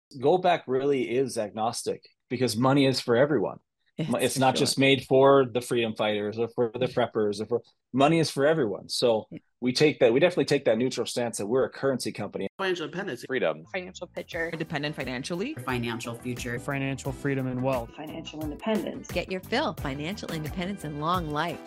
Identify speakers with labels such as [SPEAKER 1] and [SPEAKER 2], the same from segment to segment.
[SPEAKER 1] Goldback really is agnostic because money is for everyone.
[SPEAKER 2] It's
[SPEAKER 1] It's
[SPEAKER 2] for
[SPEAKER 1] not
[SPEAKER 2] sure.
[SPEAKER 1] just made for the freedom fighters or for the preppers or for money is for everyone. So we definitely take that neutral stance that we're a currency company.
[SPEAKER 3] Financial independence,
[SPEAKER 4] freedom,
[SPEAKER 5] financial picture,
[SPEAKER 6] independent financially,
[SPEAKER 7] financial future,
[SPEAKER 8] financial freedom and wealth,
[SPEAKER 9] financial independence.
[SPEAKER 10] Get your fill, financial independence and long life.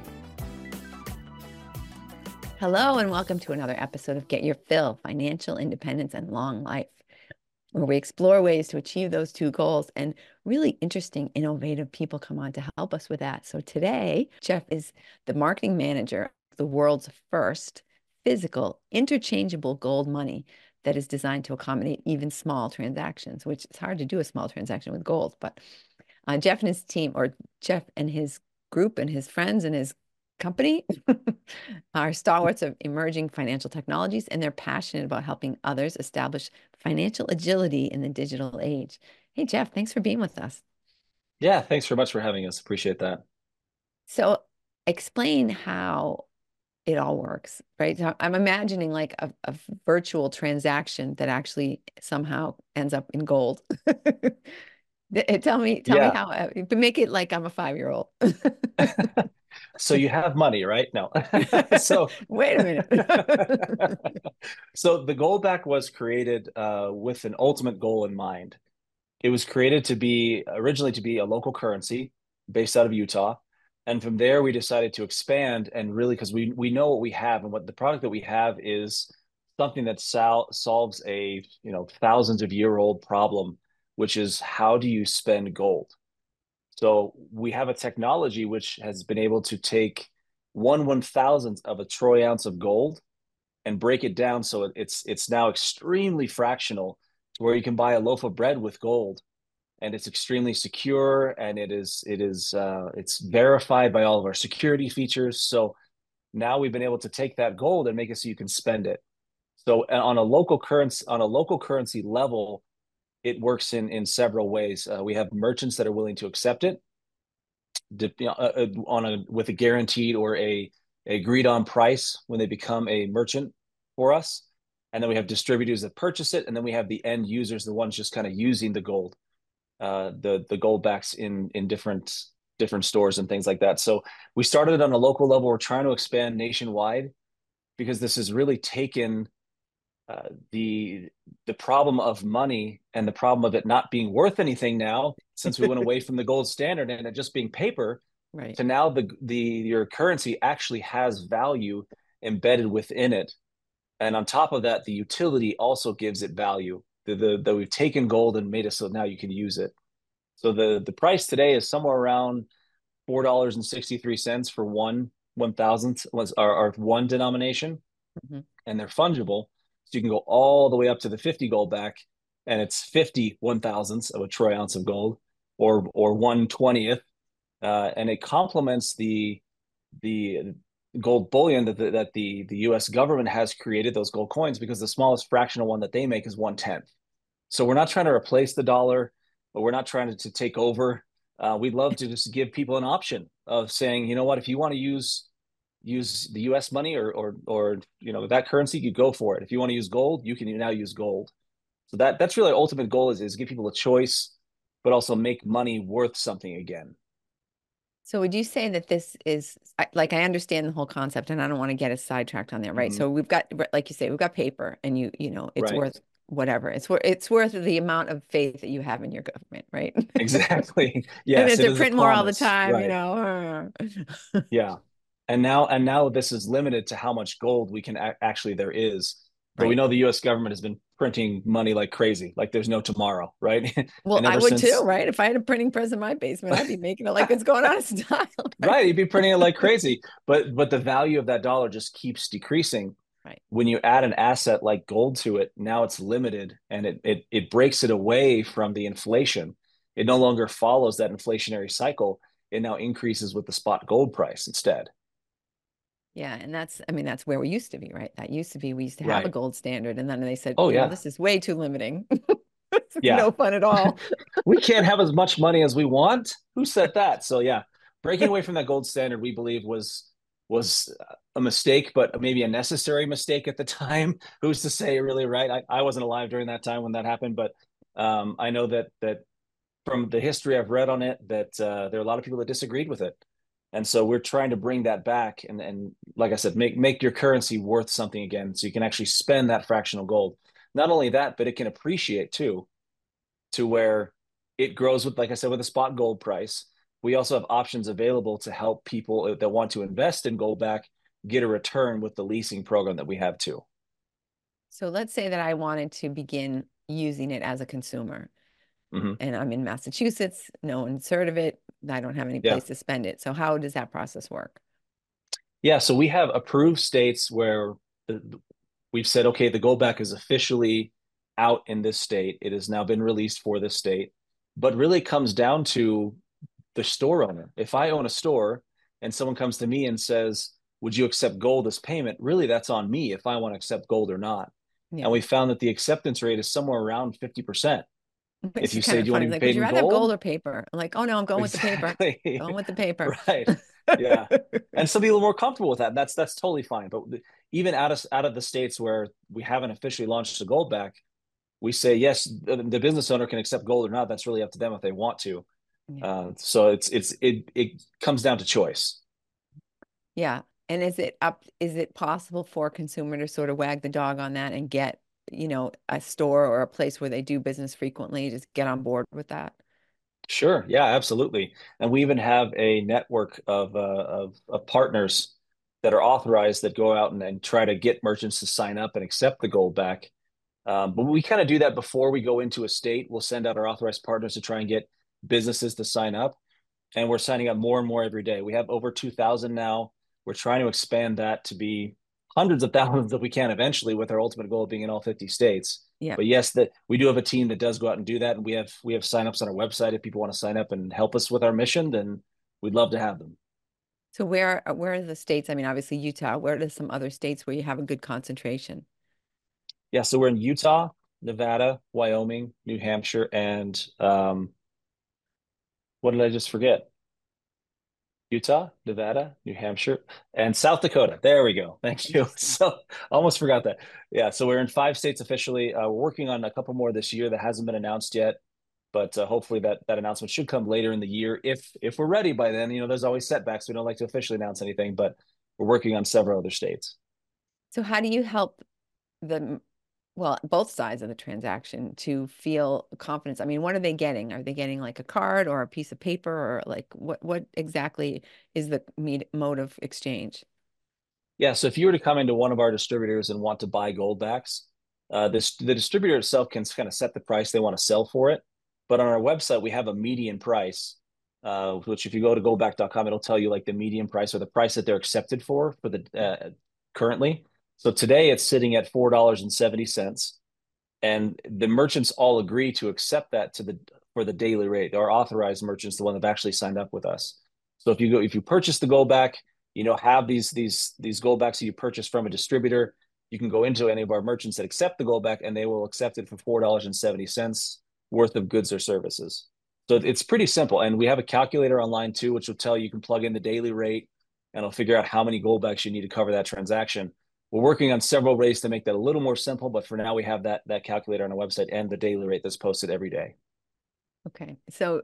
[SPEAKER 10] Hello, and welcome to another episode of Get Your Fill, Financial Independence and Long Life, where we explore ways to achieve those two goals, and really interesting, innovative people come on to help us with that. So today, Jeff is the marketing manager of the world's first physical, interchangeable gold money that is designed to accommodate even small transactions, which it's hard to do a small transaction with gold. But Jeff and his team, or Jeff and his group and his friends and his company are stalwarts of emerging financial technologies, and they're passionate about helping others establish financial agility in the digital age. Hey, Jeff, thanks for being with us.
[SPEAKER 1] Yeah, thanks very much for having us. Appreciate that.
[SPEAKER 10] So explain how it all works, right? So I'm imagining like a virtual transaction that actually somehow ends up in gold. Tell me how, make it like I'm a 5-year-old.
[SPEAKER 1] So you have money, right? No. So
[SPEAKER 10] wait a minute.
[SPEAKER 1] So the Goldback was created with an ultimate goal in mind. It was created originally to be a local currency based out of Utah. And from there, we decided to expand and really, because we know what we have, and what the product that we have is something that solves a thousands of year old problem, which is how do you spend gold? So we have a technology which has been able to take 1/1000th of a troy ounce of gold and break it down so it's now extremely fractional to where you can buy a loaf of bread with gold, and it's extremely secure, and it's verified by all of our security features. So now we've been able to take that gold and make it so you can spend it. So on a local currency level, it works in several ways. We have merchants that are willing to accept it with a guaranteed or a agreed on price when they become a merchant for us. And then we have distributors that purchase it, and then we have the end users, the ones just kind of using the gold, the gold backs in different stores and things like that. So we started on a local level. We're trying to expand nationwide because this has really taken the problem of money and the problem of it not being worth anything now, since we went away from the gold standard and it just being paper,
[SPEAKER 10] right,
[SPEAKER 1] to now your currency actually has value embedded within it. And on top of that, the utility also gives it value. That we've taken gold and made it so now you can use it. So the price today is somewhere around $4.63 for 1/1000th was our one denomination, and they're fungible. So you can go all the way up to the 50 Goldback, and it's 50 1/1000ths of a troy ounce of gold, or 1/20th, and it complements the gold bullion that the U.S. government has created, those gold coins, because the smallest fractional one that they make is 1/10. So we're not trying to replace the dollar, but we're not trying to take over. We'd love to just give people an option of saying, you know what, if you want to use the U.S. money or that currency, you go for it. If you want to use gold, you can now use gold. So that's really our ultimate goal is give people a choice, but also make money worth something again.
[SPEAKER 10] So would you say that this is like, I understand the whole concept, and I don't want to get us sidetracked on there, right? So we've got, like you say, we've got paper, and it's worth whatever. It's worth the amount of faith that you have in your government, right?
[SPEAKER 1] Exactly. Yes.
[SPEAKER 10] And to print more all the time,
[SPEAKER 1] right. Yeah. And now this is limited to how much gold we can actually there is. But we know the U.S. government has been printing money like crazy, like there's no tomorrow, right?
[SPEAKER 10] Well, I would too, right? If I had a printing press in my basement, I'd be making it like it's going out of style.
[SPEAKER 1] Right? You'd be printing it like crazy. But the value of that dollar just keeps decreasing.
[SPEAKER 10] Right.
[SPEAKER 1] When you add an asset like gold to it, now it's limited, and it breaks it away from the inflation. It no longer follows that inflationary cycle. It now increases with the spot gold price instead.
[SPEAKER 10] Yeah, and that's where we used to be, right? That used to be, we used to have a gold standard, and then they said,
[SPEAKER 1] oh yeah,
[SPEAKER 10] this is way too limiting.
[SPEAKER 1] Yeah.
[SPEAKER 10] No fun at all.
[SPEAKER 1] We can't have as much money as we want. Who said that? So yeah, breaking away from that gold standard, we believe was a mistake, but maybe a necessary mistake at the time. Who's to say, really, right? I wasn't alive during that time when that happened, but I know that from the history I've read on it, that there are a lot of people that disagreed with it. And so we're trying to bring that back and like I said, make your currency worth something again, so you can actually spend that fractional gold. Not only that, but it can appreciate too, to where it grows with, like I said, with a spot gold price. We also have options available to help people that want to invest in gold back get a return with the leasing program that we have too.
[SPEAKER 10] So let's say that I wanted to begin using it as a consumer,
[SPEAKER 1] Hmm.
[SPEAKER 10] and I'm in Massachusetts, no one's heard of it. I don't have any
[SPEAKER 1] Yeah.
[SPEAKER 10] place to spend it. So how does that process work?
[SPEAKER 1] Yeah. So we have approved states where we've said, okay, the gold back is officially out in this state. It has now been released for this state, but really comes down to the store owner. If I own a store and someone comes to me and says, would you accept gold as payment? Really, that's on me if I want to accept gold or not. And
[SPEAKER 10] Yeah.
[SPEAKER 1] we found that the acceptance rate is somewhere around 50%.
[SPEAKER 10] Which
[SPEAKER 1] If
[SPEAKER 10] is
[SPEAKER 1] you
[SPEAKER 10] kind
[SPEAKER 1] say, do
[SPEAKER 10] of
[SPEAKER 1] you want
[SPEAKER 10] funny.
[SPEAKER 1] to be
[SPEAKER 10] Like, would
[SPEAKER 1] paid
[SPEAKER 10] you
[SPEAKER 1] in
[SPEAKER 10] rather have gold
[SPEAKER 1] gold?
[SPEAKER 10] or paper? I'm like, oh no, I'm going with the paper.
[SPEAKER 1] Exactly.
[SPEAKER 10] Going with the paper.
[SPEAKER 1] Right. Yeah. And some people are more comfortable with that. That's totally fine. But even out of the states where we haven't officially launched the gold back, we say yes, the business owner can accept gold or not. That's really up to them if they want to.
[SPEAKER 10] Yeah.
[SPEAKER 1] So it comes down to choice.
[SPEAKER 10] Yeah. And is it possible for a consumer to sort of wag the dog on that and get, a store or a place where they do business frequently, just get on board with that?
[SPEAKER 1] Sure. Yeah, absolutely. And we even have a network of partners that are authorized that go out and try to get merchants to sign up and accept the gold back. But we kind of do that before we go into a state. We'll send out our authorized partners to try and get businesses to sign up. And we're signing up more and more every day. We have over 2,000 now. We're trying to expand that to be hundreds of thousands if we can eventually, with our ultimate goal of being in all 50 states.
[SPEAKER 10] Yeah.
[SPEAKER 1] But yes, that we do have a team that does go out and do that, and we have signups on our website. If people want to sign up and help us with our mission, then we'd love to have them.
[SPEAKER 10] So where are the states? I mean, obviously Utah. Where are some other states where you have a good concentration?
[SPEAKER 1] Yeah, so we're in Utah, Nevada, Wyoming, New Hampshire, and what did I just forget? Utah, Nevada, New Hampshire, and South Dakota. There we go. Thank you.
[SPEAKER 10] Interesting.
[SPEAKER 1] So almost forgot that. Yeah, so we're in 5 states officially. We're working on a couple more this year that hasn't been announced yet, but hopefully that announcement should come later in the year if we're ready by then. There's always setbacks. We don't like to officially announce anything, but we're working on several other states.
[SPEAKER 10] So how do you help the, well, both sides of the transaction to feel confidence? I mean, what are they getting? Are they getting like a card or a piece of paper, or like what exactly is the mode of exchange?
[SPEAKER 1] Yeah, so if you were to come into one of our distributors and want to buy gold backs, the distributor itself can kind of set the price they want to sell for it. But on our website, we have a median price, which if you go to goldback.com, it'll tell you like the median price or the price that they're accepted for the currently. So today it's sitting at $4.70, and the merchants all agree to accept that for the daily rate. Our authorized merchants, the one that have actually signed up with us. So if you purchase the gold back, have these gold backs that you purchase from a distributor, you can go into any of our merchants that accept the gold back, and they will accept it for $4.70 worth of goods or services. So it's pretty simple, and we have a calculator online too, which will tell you can plug in the daily rate, and it'll figure out how many gold backs you need to cover that transaction. We're working on several ways to make that a little more simple, but for now we have that calculator on our website and the daily rate that's posted every day.
[SPEAKER 10] Okay. So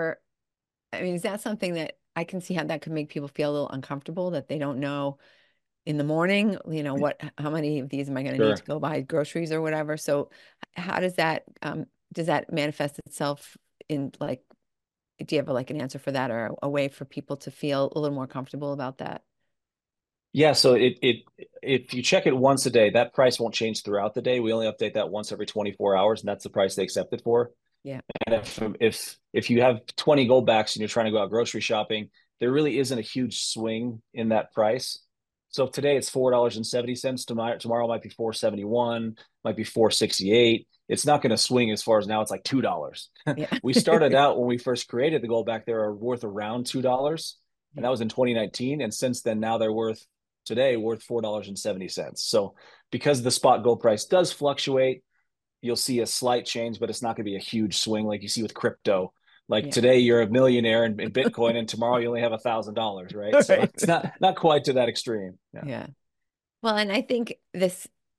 [SPEAKER 10] I mean, is that something that I can see how that could make people feel a little uncomfortable, that they don't know in the morning, how many of these am I going to need to
[SPEAKER 1] Sure.
[SPEAKER 10] go buy groceries or whatever? So how does that manifest itself in, like, do you have like an answer for that, or a way for people to feel a little more comfortable about that?
[SPEAKER 1] Yeah, so it if you check it once a day, that price won't change throughout the day. We only update that once every 24 hours, and that's the price they accept it for.
[SPEAKER 10] Yeah.
[SPEAKER 1] And if you have 20 gold backs and you're trying to go out grocery shopping, there really isn't a huge swing in that price. So if today it's $4.70, tomorrow might be 4.71, might be 4.68. It's not going to swing as far as now it's like $2.
[SPEAKER 10] Yeah.
[SPEAKER 1] We started out when we first created the gold back, they were worth around $2, and
[SPEAKER 10] Yeah.
[SPEAKER 1] that was in 2019. And since then, now they're worth $4.70. So because the spot gold price does fluctuate, you'll see a slight change, but it's not going to be a huge swing like you see with crypto. Like
[SPEAKER 10] Yeah.
[SPEAKER 1] today you're a millionaire in Bitcoin, and tomorrow you only have $1,000, right? So
[SPEAKER 10] Right.
[SPEAKER 1] it's not quite to that extreme. Yeah.
[SPEAKER 10] Yeah. Well, and I think this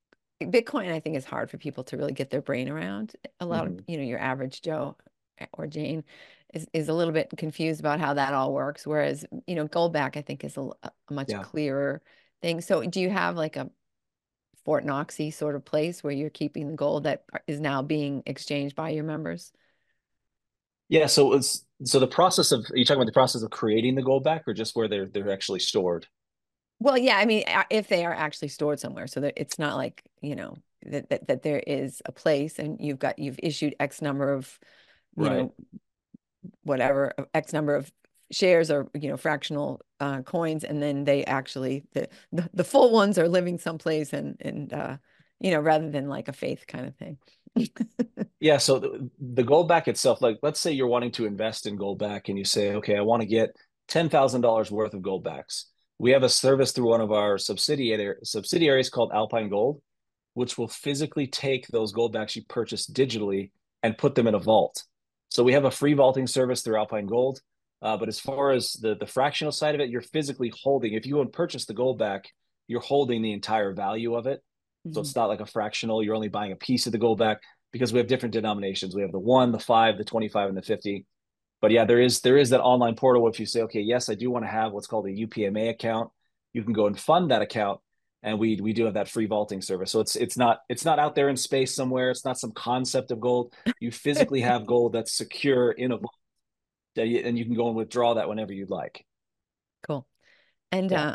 [SPEAKER 10] Bitcoin, I think, is hard for people to really get their brain around. A lot of,
[SPEAKER 1] Mhm.
[SPEAKER 10] your average Joe or Jane is a little bit confused about how that all works. Whereas, gold back, I think, is a much
[SPEAKER 1] Yeah.
[SPEAKER 10] clearer thing. So do you have like a Fort Knoxy sort of place where you're keeping the gold that is now being exchanged by your members?
[SPEAKER 1] Yeah, so the process of, are you talking about the process of creating the gold back or just where they're actually stored?
[SPEAKER 10] Well, yeah, I mean, if they are actually stored somewhere, so that it's not like, that there is a place and you've issued X number of, you
[SPEAKER 1] Right.
[SPEAKER 10] know, whatever, X number of shares or, fractional coins, and then they actually the full ones are living someplace and rather than like a faith kind of thing.
[SPEAKER 1] Yeah, so the gold back itself, like let's say you're wanting to invest in gold back and you say, okay, I want to get $10,000 worth of gold backs. We have a service through one of our subsidiaries called Alpine Gold, which will physically take those gold backs you purchased digitally and put them in a vault. So we have a free vaulting service through Alpine Gold. But as far as the fractional side of it, you're physically holding, if you go and purchase the gold back, you're holding the entire value of it. So
[SPEAKER 10] Mhm.
[SPEAKER 1] it's not like a fractional, you're only buying a piece of the gold back because we have different denominations. We have the 1, the 5, the 25, and the 50. But yeah, there is that online portal. If you say, okay, yes, I do want to have what's called a UPMA account, you can go and fund that account, and we do have that free vaulting service. So it's not out there in space somewhere. It's not some concept of gold. You physically have gold that's secure in a vault, and you can go and withdraw that whenever you'd like.
[SPEAKER 10] Cool. And
[SPEAKER 1] Yeah.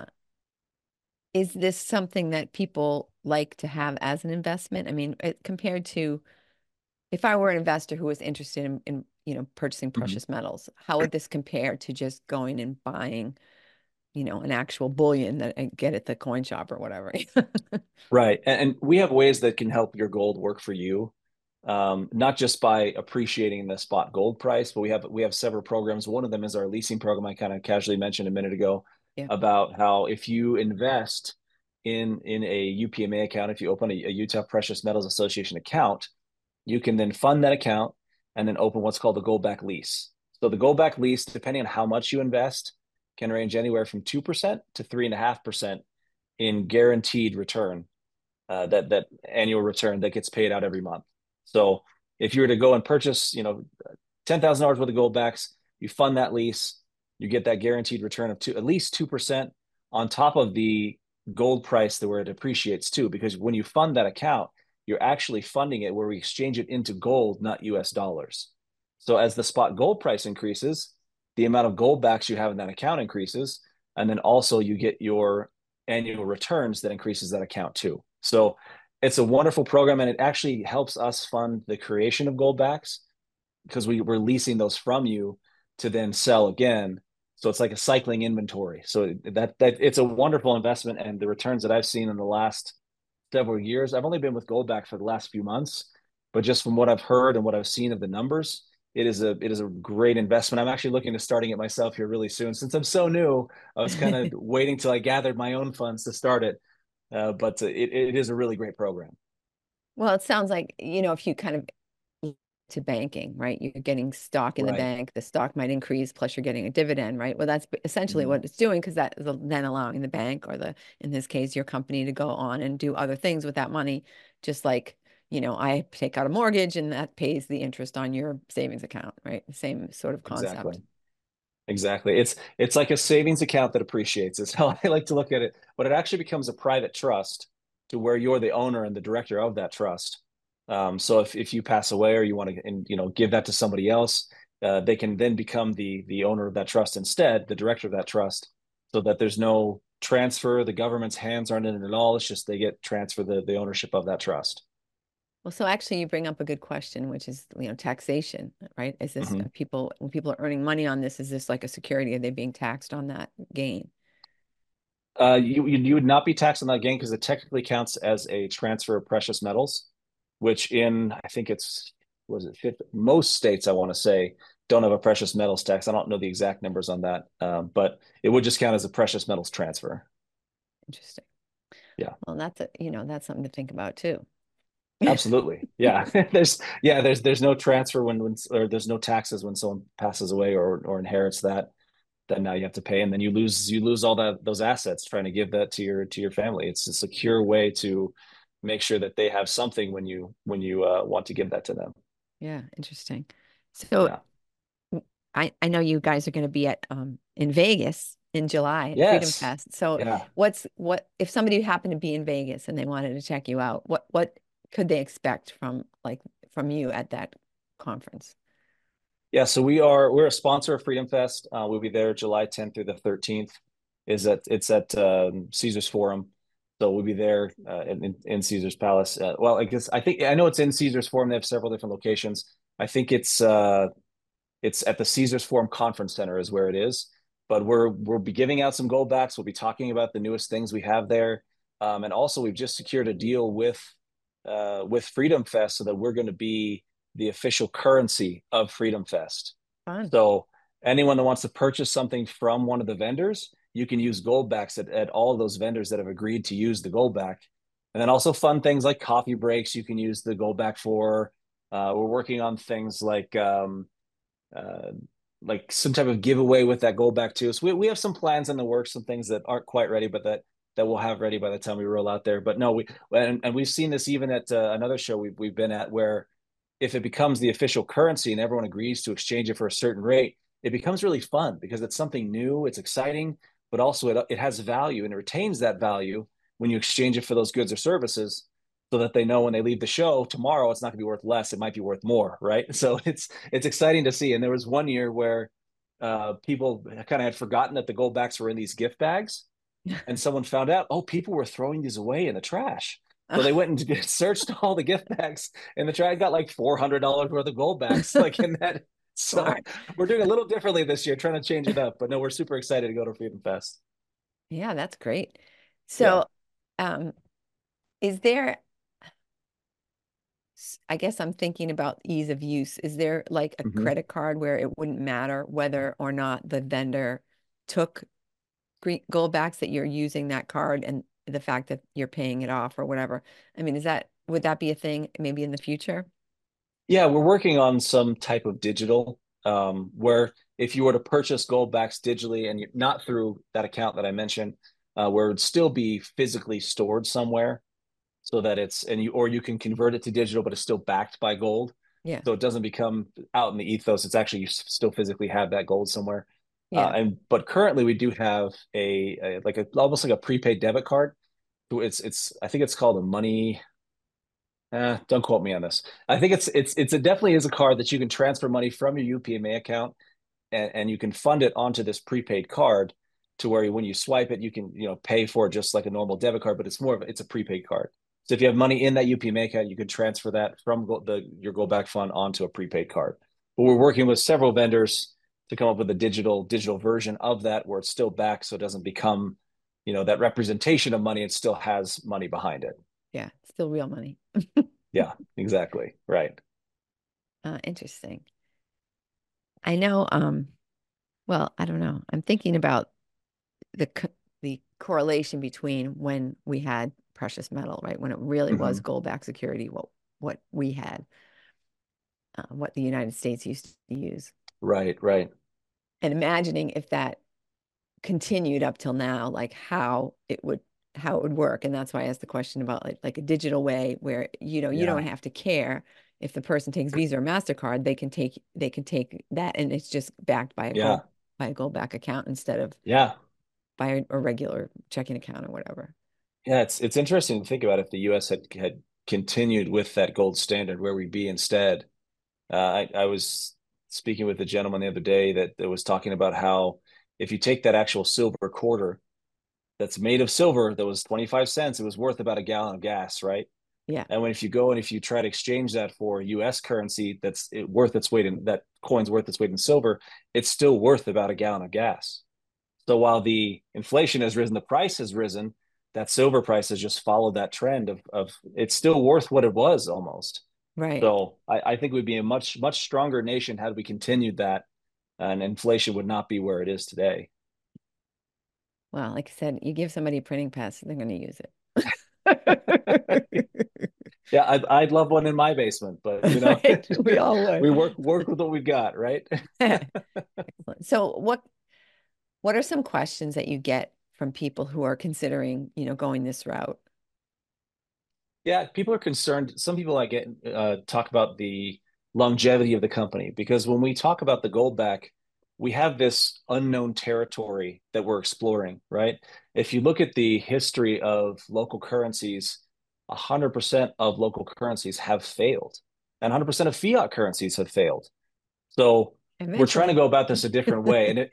[SPEAKER 10] is this something that people like to have as an investment? I mean, compared to if I were an investor who was interested in purchasing
[SPEAKER 1] Mm-hmm.
[SPEAKER 10] precious metals, how would this compare to just going and buying, an actual bullion that I get at the coin shop or whatever?
[SPEAKER 1] Right. And we have ways that can help your gold work for you. Not just by appreciating the spot gold price, but we have several programs. One of them is our leasing program I kind of casually mentioned a minute ago
[SPEAKER 10] Yeah.
[SPEAKER 1] about how if you invest in a UPMA account, if you open a Utah Precious Metals Association account, you can then fund that account and then open what's called a gold back lease. So the gold back lease, depending on how much you invest, can range anywhere from 2% to 3.5% in guaranteed return, that annual return that gets paid out every month. So if you were to go and purchase, $10,000 worth of gold backs, you fund that lease, you get that guaranteed return of at least 2% on top of the gold price that where it appreciates too. Because when you fund that account, you're actually funding it where we exchange it into gold, not US dollars. So as the spot gold price increases, the amount of gold backs you have in that account increases. And then also you get your annual returns that increases that account too. So it's a wonderful program and it actually helps us fund the creation of gold backs because we're leasing those from you to then sell again. So it's like a cycling inventory. So that it's a wonderful investment, and the returns that I've seen in the last several years. I've only been with Goldback for the last few months, but just from what I've heard and what I've seen of the numbers, it is a great investment. I'm actually looking to starting it myself here really soon. Since I'm so new, I was kind of waiting till I gathered my own funds to start it. But it is a really great program.
[SPEAKER 10] Well, it sounds like, if you kind of to banking, right? You're getting stock in the
[SPEAKER 1] Right.
[SPEAKER 10] bank, the stock might increase, plus you're getting a dividend, right? Well, that's essentially
[SPEAKER 1] Mhm.
[SPEAKER 10] what it's doing because that is then allowing the bank or in this case, your company to go on and do other things with that money, just like, I take out a mortgage and that pays the interest on your savings account, right? The same sort of concept.
[SPEAKER 1] Exactly. Exactly. It's like a savings account that appreciates. Is how I like to look at it. But it actually becomes a private trust to where you're the owner and the director of that trust. So if you pass away or you want to give that to somebody else, they can then become the owner of that trust instead, the director of that trust, so that there's no transfer. The government's hands aren't in it at all. It's just they get transfer the ownership of that trust.
[SPEAKER 10] Well, so actually you bring up a good question, which is, taxation, right? Is this
[SPEAKER 1] Mhm.
[SPEAKER 10] people, when people are earning money on this, is this like a security? Are they being taxed on that gain?
[SPEAKER 1] You would not be taxed on that gain because it technically counts as a transfer of precious metals, which in I think it's was it fifth, most states I want to say don't have a precious metals tax. I don't know the exact numbers on that, but it would just count as a precious metals transfer.
[SPEAKER 10] Interesting.
[SPEAKER 1] Yeah,
[SPEAKER 10] Well, that's something to think about too.
[SPEAKER 1] absolutely. Yeah, there's no transfer when or there's no taxes when someone passes away or inherits that. Then now you have to pay, and then you lose all those assets trying to give that to your family. It's a secure way to make sure that they have something when you want to give that to them.
[SPEAKER 10] Yeah, interesting. So
[SPEAKER 1] Yeah.
[SPEAKER 10] I know you guys are going to be at in Vegas in July at Freedom
[SPEAKER 1] Yes.
[SPEAKER 10] Fest. So
[SPEAKER 1] Yeah.
[SPEAKER 10] what if somebody happened to be in Vegas and they wanted to check you out, what could they expect from from you at that conference?
[SPEAKER 1] Yeah, so we're a sponsor of Freedom Fest. We'll be there July 10th through the 13th. It's at Caesar's Forum, so we'll be there in Caesar's Palace. Well, I think I know it's in Caesar's Forum. They have several different locations. I think it's at the Caesar's Forum Conference Center is where it is. But we'll be giving out some gold backs. We'll be talking about the newest things we have there, and also we've just secured a deal with Freedom Fest so that we're going to be the official currency of Freedom Fest.
[SPEAKER 10] Fun.
[SPEAKER 1] So anyone that wants to purchase something from one of the vendors, you can use gold backs at all of those vendors that have agreed to use the gold back. And then also fun things like coffee breaks you can use the gold back for. We're working on things uh, like some type of giveaway with that gold back too. So we have some plans in the works, some things that aren't quite ready, but that we'll have ready by the time we roll out there. But no, and we've seen this even at another show we've been at where if it becomes the official currency and everyone agrees to exchange it for a certain rate, it becomes really fun because it's something new, it's exciting, but also it has value and it retains that value when you exchange it for those goods or services so that they know when they leave the show tomorrow it's not going to be worth less, it might be worth more, right? So it's exciting to see. And there was one year where people kind of had forgotten that the gold backs were in these gift bags and someone found out, oh, people were throwing these away in the trash. So they went and searched all the gift bags, and the trash got like $400 worth of gold backs, like in that. So
[SPEAKER 10] Smart.
[SPEAKER 1] we're doing a little differently this year, trying to change it up. But no, we're super excited to go to Freedom Fest.
[SPEAKER 10] Yeah, that's great.
[SPEAKER 1] Yeah.
[SPEAKER 10] So, um, is there, I guess I'm thinking about ease of use. Is there like a
[SPEAKER 1] Mm-hmm.
[SPEAKER 10] credit card where it wouldn't matter whether or not the vendor took green gold backs that you're using that card and the fact that you're paying it off or whatever? I mean, would that be a thing maybe in the future?
[SPEAKER 1] Yeah, we're working on some type of digital where if you were to purchase gold backs digitally and not through that account that I mentioned, where it would still be physically stored somewhere so that it's and you or you can convert it to digital, but it's still backed by gold.
[SPEAKER 10] Yeah.
[SPEAKER 1] So it doesn't become out in the ethos. It's actually you still physically have that gold somewhere.
[SPEAKER 10] Yeah.
[SPEAKER 1] And but currently we do have a like a almost like a prepaid debit card. It's I think it's called a money. Don't quote me on this. I think it's it definitely is a card that you can transfer money from your UPMA account and you can fund it onto this prepaid card to where when you swipe it, you can pay for it just like a normal debit card, but it's a prepaid card. So if you have money in that UPMA account, you could transfer that from your Go Back Fund onto a prepaid card. But we're working with several vendors to come up with a digital version of that where it's still back, so it doesn't become that representation of money. It still has money behind it.
[SPEAKER 10] Yeah. Still real money.
[SPEAKER 1] Yeah, exactly. Right.
[SPEAKER 10] Interesting. I know, well, I don't know. I'm thinking about the correlation between when we had precious metal, right? When it really was
[SPEAKER 1] Mhm.
[SPEAKER 10] gold-backed security, what we had, what the United States used to use.
[SPEAKER 1] Right, right.
[SPEAKER 10] And imagining if that continued up till now, like how it would work. And that's why I asked the question about like a digital way where you
[SPEAKER 1] Yeah.
[SPEAKER 10] don't have to care if the person takes Visa or MasterCard, they can take that and it's just backed
[SPEAKER 1] Yeah.
[SPEAKER 10] by a gold back account instead of
[SPEAKER 1] Yeah.
[SPEAKER 10] by a regular checking account or whatever.
[SPEAKER 1] Yeah, it's interesting to think about if the US had continued with that gold standard, where we'd be instead. I was speaking with a gentleman the other day that was talking about how if you take that actual silver quarter that's made of silver that was 25 cents, it was worth about a gallon of gas, right?
[SPEAKER 10] Yeah.
[SPEAKER 1] And when if you go and if you try to exchange that for US currency worth its weight in that coin's worth its weight in silver, it's still worth about a gallon of gas. So while the inflation has risen, the price has risen, that silver price has just followed that trend of it's still worth what it was almost.
[SPEAKER 10] Right.
[SPEAKER 1] So I think we'd be a much stronger nation had we continued that, and inflation would not be where it is today.
[SPEAKER 10] Well, like I said, you give somebody a printing press, they're going to use it.
[SPEAKER 1] Yeah, I'd love one in my basement, but
[SPEAKER 10] Right. We all would.
[SPEAKER 1] we work with what we've got, right?
[SPEAKER 10] Excellent. So what are some questions that you get from people who are considering, going this route?
[SPEAKER 1] Yeah, people are concerned. Some people I get talk about the longevity of the company because when we talk about the Goldback, we have this unknown territory that we're exploring, right? If you look at the history of local currencies, 100% of local currencies have failed, and 100% of fiat currencies have failed. So we're trying to
[SPEAKER 10] Eventually.
[SPEAKER 1] go about this a different way. And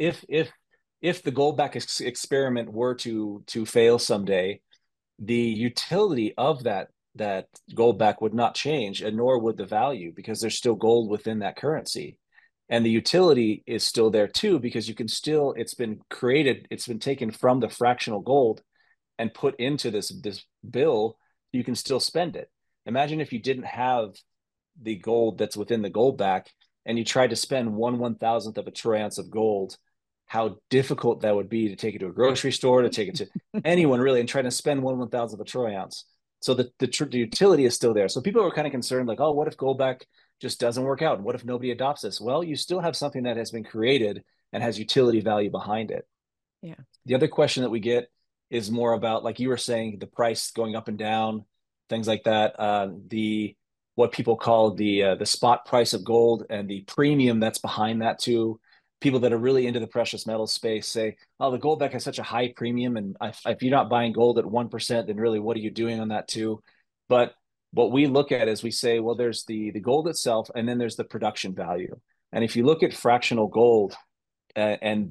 [SPEAKER 1] if the Goldback experiment were to fail someday, the utility of that gold back would not change, and nor would the value because there's still gold within that currency. And the utility is still there too, because you can still, it's been created, it's been taken from the fractional gold and put into this bill, you can still spend it. Imagine if you didn't have the gold that's within the gold back and you tried to spend 1/1000th of a troy ounce of gold, how difficult that would be to take it to a grocery store, to take it to anyone really, and try to spend 1/1000th of a troy ounce. So the utility is still there. So people are kind of concerned, like, oh, what if Goldback just doesn't work out? What if nobody adopts this? Well, you still have something that has been created and has utility value behind it.
[SPEAKER 10] Yeah.
[SPEAKER 1] The other question that we get is more about, like you were saying, the price going up and down, things like that. The what people call the spot price of gold and the premium that's behind that too. People that are really into the precious metal space say, "Oh, the Goldback has such a high premium, and if you're not buying gold at 1%, then really, what are you doing on that too?" But what we look at is we say, well, there's the gold itself, and then there's the production value. And if you look at fractional gold and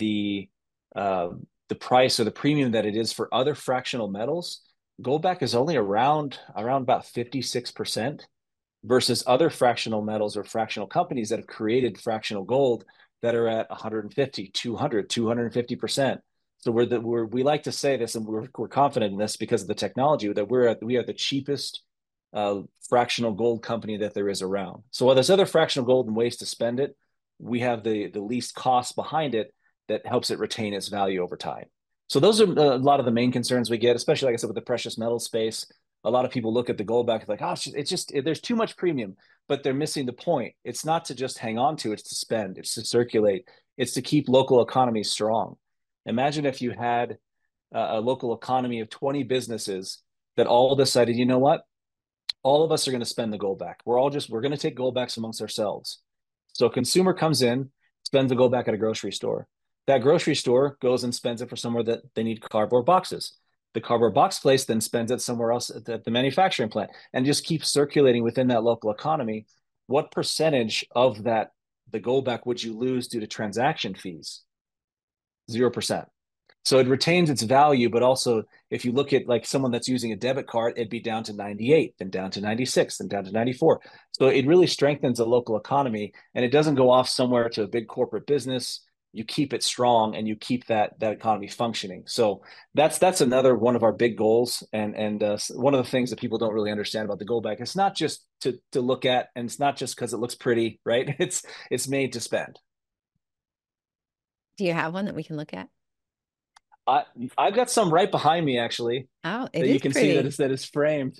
[SPEAKER 1] uh, the price or the premium that it is for other fractional metals, Goldback is only around about 56% versus other fractional metals or fractional companies that have created fractional gold that are at 150, 200, 250%. So we like to say this, and we're confident in this because of the technology that we are the cheapest fractional gold company that there is around. So while there's other fractional gold and ways to spend it, we have the least cost behind it that helps it retain its value over time. So those are a lot of the main concerns we get, especially like I said with the precious metal space. A lot of people look at the gold back like, oh, it's just there's too much premium, but they're missing the point. It's not to just hang on to, it's to spend, it's to circulate, it's to keep local economies strong. Imagine if you had a local economy of 20 businesses that all decided, you know what, all of us are going to spend the gold back. We're going to take gold backs amongst ourselves. So a consumer comes in, spends the gold back at a grocery store. That grocery store goes and spends it for somewhere that they need cardboard boxes. The cardboard box place then spends it somewhere else at the manufacturing plant and just keeps circulating within that local economy. What percentage of that the gold back would you lose due to transaction fees? 0%. So it retains its value, but also if you look at like someone that's using a debit card, it'd be down to 98, then down to 96, then down to 94. So it really strengthens a local economy and it doesn't go off somewhere to a big corporate business. You keep it strong and you keep that economy functioning. So that's another one of our big goals, and one of the things that people don't really understand about the Goldback. It's not just to look at, and it's not just because it looks pretty, right? It's made to spend.
[SPEAKER 10] Do you have one that we can look at?
[SPEAKER 1] I I've got some right behind me actually
[SPEAKER 10] Oh, it
[SPEAKER 1] that you
[SPEAKER 10] is
[SPEAKER 1] can see
[SPEAKER 10] pretty.
[SPEAKER 1] that is framed.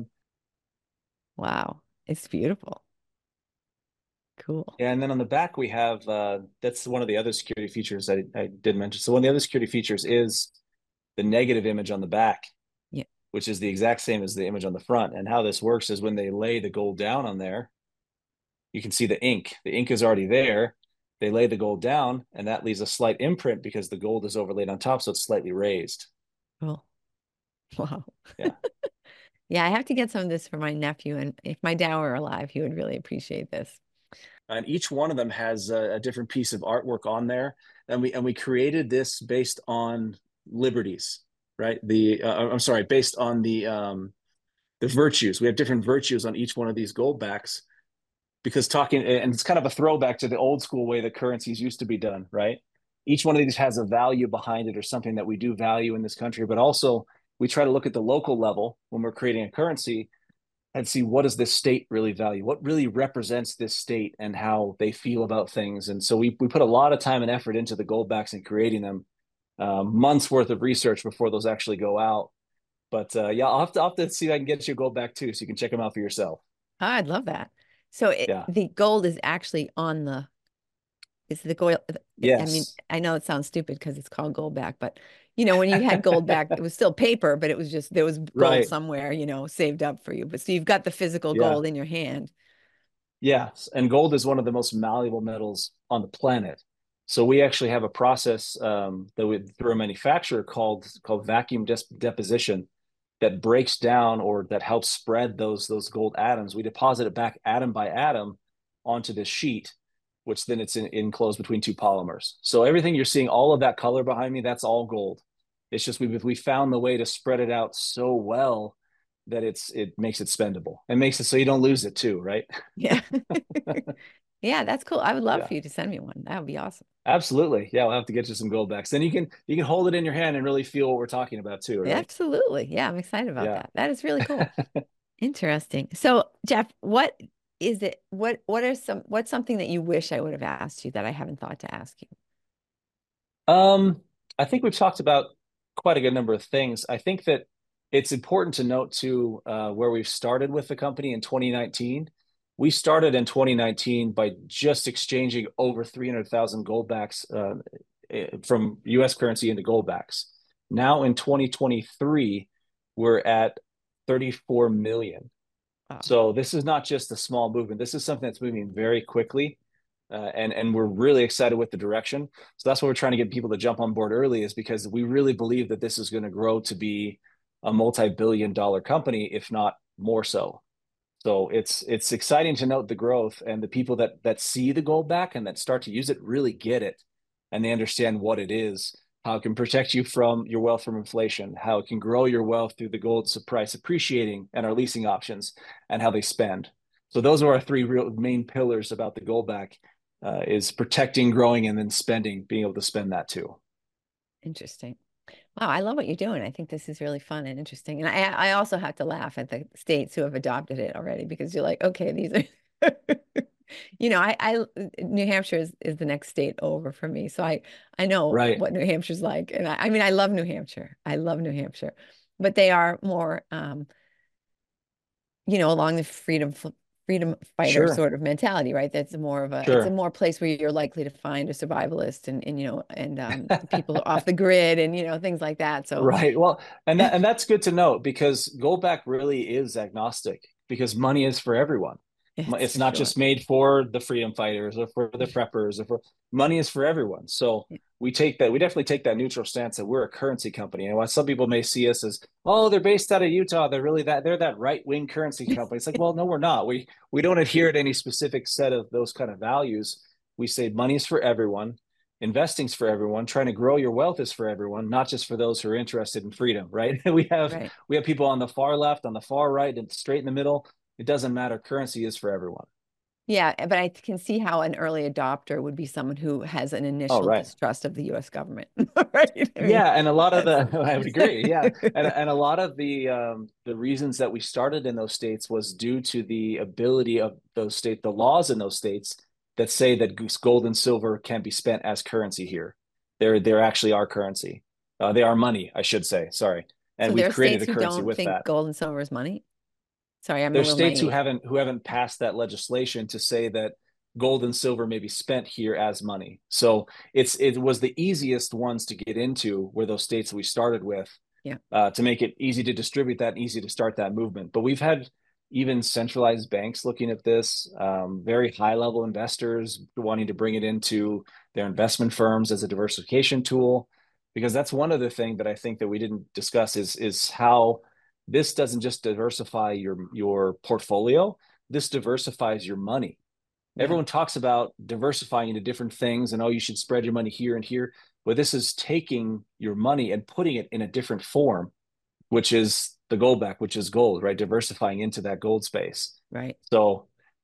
[SPEAKER 10] Wow. It's beautiful. Cool.
[SPEAKER 1] And then on the back we have that's one of the other security features I did mention. So one of the other security features is the negative image on the back,
[SPEAKER 10] Yeah.
[SPEAKER 1] which is the exact same as the image on the front. And how this works is when they lay the gold down on there, you can see the ink. The ink is already there. They lay the gold down, and that leaves a slight imprint because the gold is overlaid on top, so it's slightly raised.
[SPEAKER 10] Cool. Wow.
[SPEAKER 1] Yeah.
[SPEAKER 10] Yeah, I have to get some of this for my nephew. And if my dad were alive, he would really appreciate this.
[SPEAKER 1] And each one of them has a different piece of artwork on there, and we created this based on liberties, right? I'm sorry, based on the virtues. We have different virtues on each one of these gold backs because talking, and it's kind of a throwback to the old school way that currencies used to be done, right? Each one of these has a value behind it or something that we do value in this country, but also we try to look at the local level when we're creating a currency and see what does this state really value, what really represents this state and how they feel about things. And so we put a lot of time and effort into the gold backs and creating them, months worth of research before those actually go out. But yeah, I'll have to see if I can get you a gold back too, so you can check them out for yourself.
[SPEAKER 10] Oh, I'd love that. So
[SPEAKER 1] Yeah.
[SPEAKER 10] the gold is actually on is the gold. I mean,
[SPEAKER 1] Yes.
[SPEAKER 10] I know it sounds stupid because it's called gold back, but when you had gold back, it was still paper, but it was just there was gold
[SPEAKER 1] Right.
[SPEAKER 10] somewhere, saved up for you. But so you've got the physical
[SPEAKER 1] Yeah.
[SPEAKER 10] gold in your hand.
[SPEAKER 1] Yes. And gold is one of the most malleable metals on the planet. So we actually have a process that we through a manufacturer called vacuum deposition that breaks down or that helps spread those gold atoms. We deposit it back atom by atom onto this sheet, which then it's enclosed between two polymers. So everything you're seeing, all of that color behind me, that's all gold. It's just we found the way to spread it out so well that it makes it spendable and makes it so you don't lose it too, right?
[SPEAKER 10] Yeah. Yeah, that's cool. I would love
[SPEAKER 1] Yeah.
[SPEAKER 10] for you to send me one. That would be awesome.
[SPEAKER 1] Absolutely. Yeah, we'll have to get you some gold backs. Then you can hold it in your hand and really feel what we're talking about too, right?
[SPEAKER 10] Absolutely. Yeah, I'm excited about
[SPEAKER 1] Yeah.
[SPEAKER 10] that. That is really cool. Interesting. So, Jeff, what is it? What's something that you wish I would have asked you that I haven't thought to ask you?
[SPEAKER 1] Um, I think we've talked about quite a good number of things. I think that it's important to note too where we've started with the company in 2019. We started in 2019 by just exchanging over 300,000 goldbacks from US currency into goldbacks. Now in 2023, we're at 34 million.
[SPEAKER 10] Wow.
[SPEAKER 1] So this is not just a small movement. This is something that's moving very quickly, and we're really excited with the direction. So that's why we're trying to get people to jump on board early, is because we really believe that this is going to grow to be a multi-billion-dollar company, if not more so. So it's exciting to note the growth, and the people that see the gold back and that start to use it really get it, and they understand what it is, how it can protect you from your wealth from inflation, how it can grow your wealth through the gold price appreciating and our leasing options, and how they spend. So those are our three real main pillars about the gold back, is protecting, growing, and then spending, being able to spend that too.
[SPEAKER 10] Interesting. Wow, I love what you're doing. I think this is really fun and interesting. And I also have to laugh at the states who have adopted it already because you're like, okay, these are, I New Hampshire is the next state over for me. So I know
[SPEAKER 1] Right.
[SPEAKER 10] what New Hampshire's like. And I mean, I love New Hampshire. I love New Hampshire, but they are more, along the freedom fighter
[SPEAKER 1] Sure.
[SPEAKER 10] sort of mentality, right? That's more of it's a
[SPEAKER 1] Sure.
[SPEAKER 10] more place where you're likely to find a survivalist and people off the grid and things like that. So
[SPEAKER 1] Right. Well, and that's good to note, because Goldback really is agnostic, because money is for everyone.
[SPEAKER 10] it's
[SPEAKER 1] It's
[SPEAKER 10] for
[SPEAKER 1] not
[SPEAKER 10] sure.
[SPEAKER 1] just made for the freedom fighters or for the preppers or for money is for everyone. So we definitely take that neutral stance that we're a currency company. And while some people may see us as, oh, they're based out of Utah, they're that right-wing currency company. It's like, well, no, we're not. We don't adhere to any specific set of those kind of values. We say money is for everyone, investing's for everyone, trying to grow your wealth is for everyone, not just for those who are interested in freedom, right? we have
[SPEAKER 10] Right.
[SPEAKER 1] we have people on the far left, on the far right, and straight in the middle. It doesn't matter. Currency is for everyone.
[SPEAKER 10] Yeah, but I can see how an early adopter would be someone who has an
[SPEAKER 1] Oh,
[SPEAKER 10] initial
[SPEAKER 1] right.
[SPEAKER 10] distrust of the US government. Right? I mean,
[SPEAKER 1] Yeah, and a lot of
[SPEAKER 10] that's
[SPEAKER 1] the I would agree. Yeah, and a lot of the reasons that we started in those states was due to the ability of those states, the laws in those states that say that gold and silver can be spent as currency here. They're actually our currency. They are money, I should say. Sorry,
[SPEAKER 10] so
[SPEAKER 1] and
[SPEAKER 10] there
[SPEAKER 1] we've
[SPEAKER 10] are
[SPEAKER 1] created
[SPEAKER 10] states
[SPEAKER 1] a
[SPEAKER 10] who
[SPEAKER 1] currency
[SPEAKER 10] don't
[SPEAKER 1] with
[SPEAKER 10] think
[SPEAKER 1] that.
[SPEAKER 10] gold and silver is money. Sorry, I'm a
[SPEAKER 1] There's
[SPEAKER 10] little
[SPEAKER 1] states who
[SPEAKER 10] naive.
[SPEAKER 1] haven't passed that legislation to say that gold and silver may be spent here as money. So it was the easiest ones to get into, were those states that we started with,
[SPEAKER 10] Yeah.
[SPEAKER 1] to make it easy to distribute that and easy to start that movement. But we've had even centralized banks looking at this, very high level investors wanting to bring it into their investment firms as a diversification tool, because that's one other thing that I think that we didn't discuss is how this doesn't just diversify your portfolio. This diversifies your money.
[SPEAKER 10] Yeah.
[SPEAKER 1] Everyone talks about diversifying into different things and, oh, you should spread your money here and here. But this is taking your money and putting it in a different form, which is the gold back, which is gold, right? Diversifying into that gold space.
[SPEAKER 10] Right.
[SPEAKER 1] So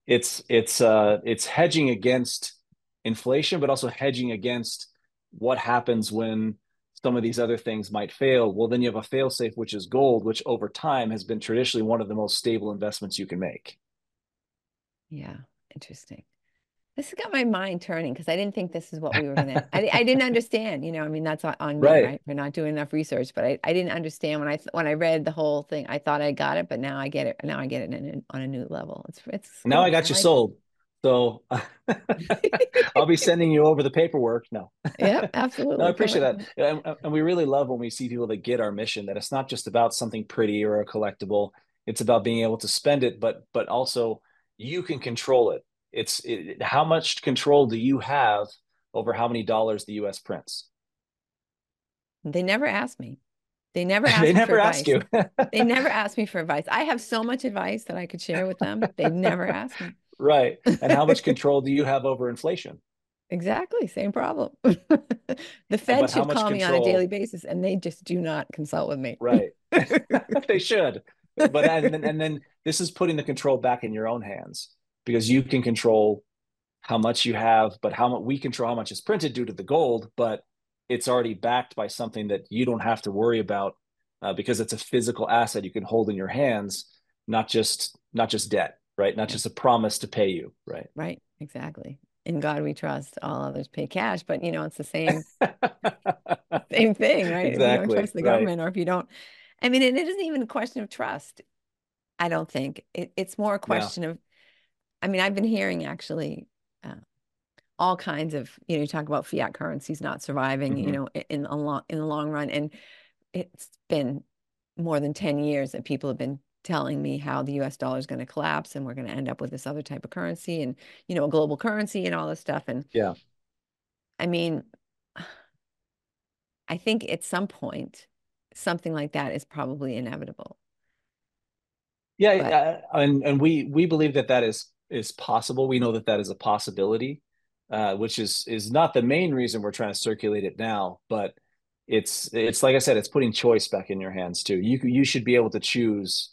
[SPEAKER 1] it's hedging against inflation, but also hedging against what happens when some of these other things might fail. Well, then you have a fail safe, which is gold, which over time has been traditionally one of the most stable investments you can make.
[SPEAKER 10] Yeah. Interesting. This has got my mind turning because I didn't think this is what we were gonna. I didn't understand. I mean, that's on me,
[SPEAKER 1] Right.
[SPEAKER 10] right? For not doing enough research. But I didn't understand when I read the whole thing. I thought I got it, but now I get it. Now I get it on a new level. It's
[SPEAKER 1] Now I
[SPEAKER 10] cool. I
[SPEAKER 1] got you
[SPEAKER 10] like it.
[SPEAKER 1] sold. So I'll be sending you over the paperwork. No,
[SPEAKER 10] Yep,
[SPEAKER 1] no, I
[SPEAKER 10] absolutely.
[SPEAKER 1] appreciate
[SPEAKER 10] Come
[SPEAKER 1] that.
[SPEAKER 10] on.
[SPEAKER 1] And we really love when we see people that get our mission, that it's not just about something pretty or a collectible. It's about being able to spend it, but also you can control it. How much control do you have over how many dollars the US prints?
[SPEAKER 10] They never ask me. They never
[SPEAKER 1] They
[SPEAKER 10] ask me for
[SPEAKER 1] never ask
[SPEAKER 10] advice.
[SPEAKER 1] you.
[SPEAKER 10] They never ask me for advice. I have so much advice that I could share with them. They never ask me.
[SPEAKER 1] Right. And how much control do you have over inflation?
[SPEAKER 10] Exactly, same problem. The Fed
[SPEAKER 1] But how
[SPEAKER 10] should
[SPEAKER 1] much
[SPEAKER 10] call me on a daily
[SPEAKER 1] control?
[SPEAKER 10] basis, and they just do not consult with me.
[SPEAKER 1] Right. They should. But and then this is putting the control back in your own hands because you can control how much you have, but how much we control how much is printed due to the gold, but it's already backed by something that you don't have to worry about because it's a physical asset you can hold in your hands, not just debt, right? Not
[SPEAKER 10] Yeah,
[SPEAKER 1] just a promise to pay you, right?
[SPEAKER 10] right, exactly. In God we trust, all others pay cash, but it's the same thing, right? If you don't
[SPEAKER 1] Exactly,
[SPEAKER 10] trust the
[SPEAKER 1] right.
[SPEAKER 10] government or if you don't, I mean, it isn't even a question of trust. I don't think it's more a
[SPEAKER 1] No.
[SPEAKER 10] question of, I mean, I've been hearing actually uh, all kinds of, you talk about fiat currencies not surviving,
[SPEAKER 1] Hmm.
[SPEAKER 10] in the long run. And it's been more than 10 years that people have been telling me how the US dollar is going to collapse and we're going to end up with this other type of currency and, a global currency and all this stuff. And
[SPEAKER 1] Yeah.
[SPEAKER 10] I mean, I think at some point, something like that is probably inevitable. But
[SPEAKER 1] Yeah, and we believe that that is possible. We know that that is a possibility, which is not the main reason we're trying to circulate it now, but it's like I said, it's putting choice back in your hands too. You should be able to choose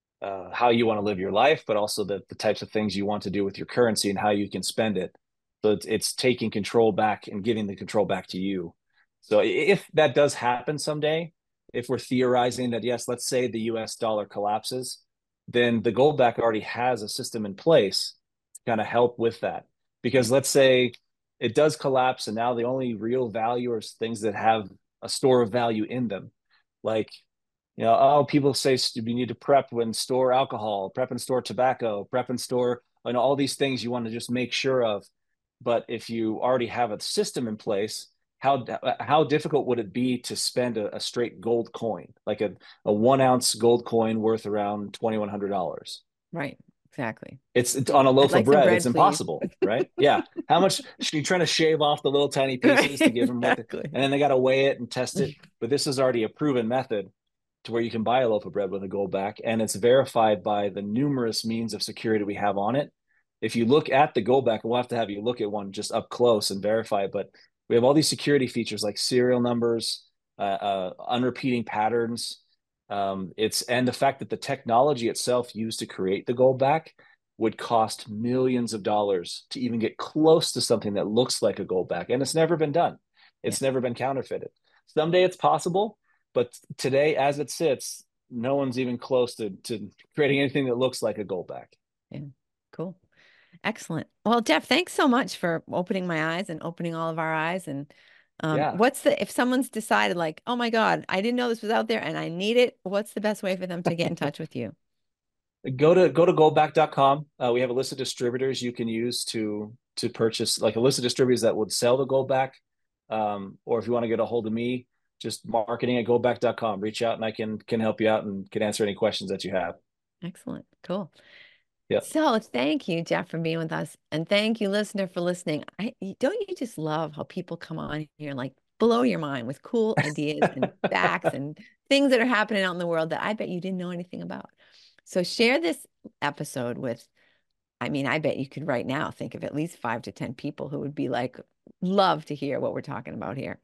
[SPEAKER 1] how you want to live your life, but also the types of things you want to do with your currency and how you can spend it. So it's taking control back and giving the control back to you. So if that does happen someday, if we're theorizing that, yes, let's say the US dollar collapses, then the gold back already has a system in place to kind of help with that.
[SPEAKER 10] yeah,
[SPEAKER 1] Because let's say it does collapse and now the only real value are things that have a store of value in them. Like oh, people say you need to prep and store alcohol, prep and store tobacco, prep and store, all these things you want to just make sure of. But if you already have a system in place, how difficult would it be to spend a straight gold coin, like a 1 ounce gold coin worth around $2,100?
[SPEAKER 10] right, exactly.
[SPEAKER 1] It's on a
[SPEAKER 10] I'd
[SPEAKER 1] loaf of
[SPEAKER 10] like some
[SPEAKER 1] bread. It's
[SPEAKER 10] bread, please.
[SPEAKER 1] impossible, right? Yeah. How much should you trying to shave off the little tiny
[SPEAKER 10] Right,
[SPEAKER 1] pieces to give them what,
[SPEAKER 10] exactly.
[SPEAKER 1] and then they got to weigh it and test it. But this is already a proven method to where you can buy a loaf of bread with a gold back, and it's verified by the numerous means of security we have on it. If you look at the gold back, we'll have to have you look at one just up close and verify it. But we have all these security features like serial numbers, unrepeating patterns. It's and the fact that the technology itself used to create the gold back would cost millions of dollars to even get close to something that looks like a gold back, and it's never been done.
[SPEAKER 10] Yeah,
[SPEAKER 1] It's never been counterfeited. Someday it's possible, but today, as it sits, no one's even close to creating anything that looks like a gold back.
[SPEAKER 10] yeah, cool. Excellent. Well, Jeff, thanks so much for opening my eyes and opening all of our eyes. And
[SPEAKER 1] Yeah.
[SPEAKER 10] if someone's decided like, oh my God, I didn't know this was out there and I need it, what's the best way for them to get in touch with you?
[SPEAKER 1] Go to goldback.com. We have a list of distributors you can use to purchase, like a list of distributors that would sell the gold back. Or if you want to get a hold of me, just marketing at goldback.com. Reach out and I can help you out and can answer any questions that you have.
[SPEAKER 10] Excellent. Cool.
[SPEAKER 1] Yep.
[SPEAKER 10] So thank you, Jeff, for being with us. And thank you, listener, for listening. Don't you just love how people come on here and like blow your mind with cool ideas and facts and things that are happening out in the world that I bet you didn't know anything about. So share this episode with, I mean, I bet you could right now think of at least 5 to 10 people who would be like, love to hear what we're talking about here.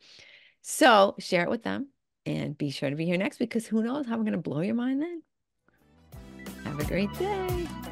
[SPEAKER 10] So share it with them and be sure to be here next week because who knows how we're going to blow your mind then. Have a great day.